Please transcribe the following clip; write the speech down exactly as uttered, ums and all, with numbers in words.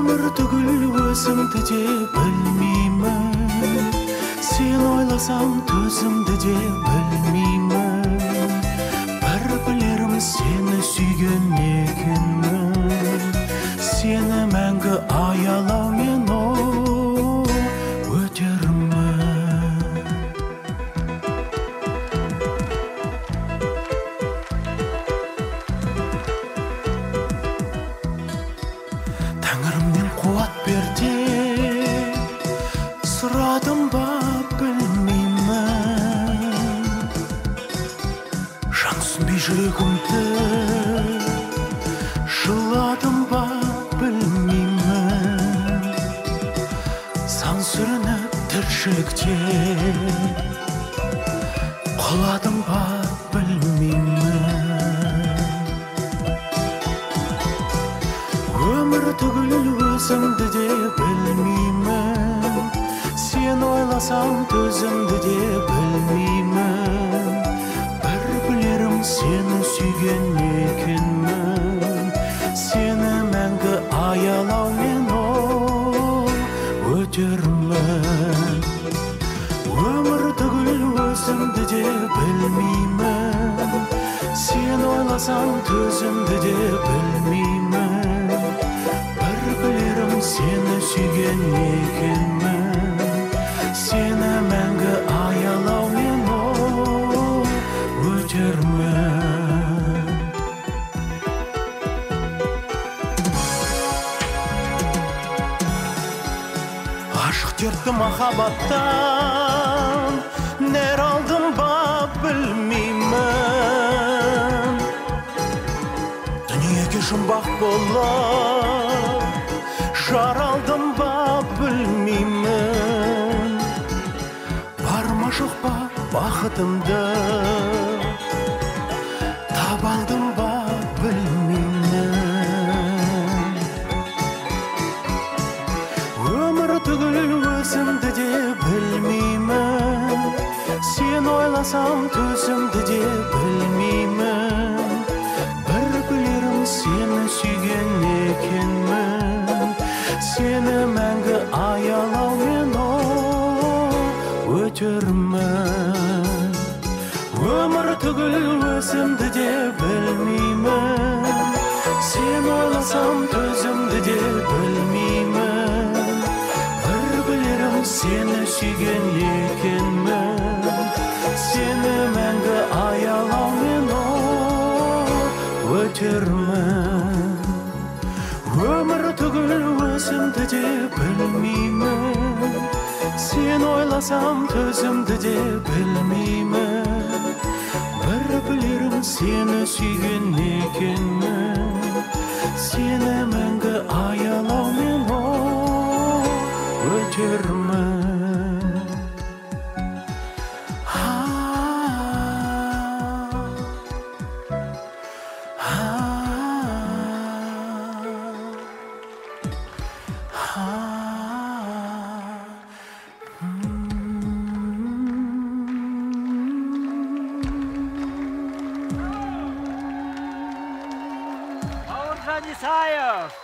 Өмір түгіл өзімді де білмеймін, сен ойласам төзімді де білмеймін. Бір білерім сені сүйген екенмін, сені мәңгі аялаумен өтермін. Тәңірімнен қуат бер деп сұрадым ба білмеймін, жан түсінбей жүрегімді жыладым ба білмеймін. Сан сүрініп тіршілікте құладым ба білмеймін. Өмір түгіл өзімді де білмеймін, сен ойласам төзімді де білмеймін. Бір білерім сені сүйген екенмін, сені мәңгі аялаумен өтермін. Өмір түгіл өзімді де білмеймін, сен ойласам төзімді де білмеймін. Бір білерім сені сүйген екенмін, сені мәңгі аялаумен өтермін. Ашық дертті махаббаттан нәр алдым ба білмеймін. Дүниеге жұмбақ болып жар алдым ба білмеймін. Бар ма жоқ па бақытымды таба алдым ба білмеймін. Өмір түгіл өзімді де білмеймін, сен ойласам төзімді де білмеймін. Бір білерім сені сүйген екенмін, сені мәңгі аялаумен өтермін. Өмір түгіл өзімді де білмеймін, сен ойласам төзімді де білмеймін. Бір білерім сені сүйген екенмін, сені мәңгі аялаумен өтермін. Өмір түгіл өзімді де білмеймін, сен ойласам төзімді де білмеймін. Бір білерім сені сүйген екенмін, сені мәңгі аялаумен өтермін. Бауыржан Исаев.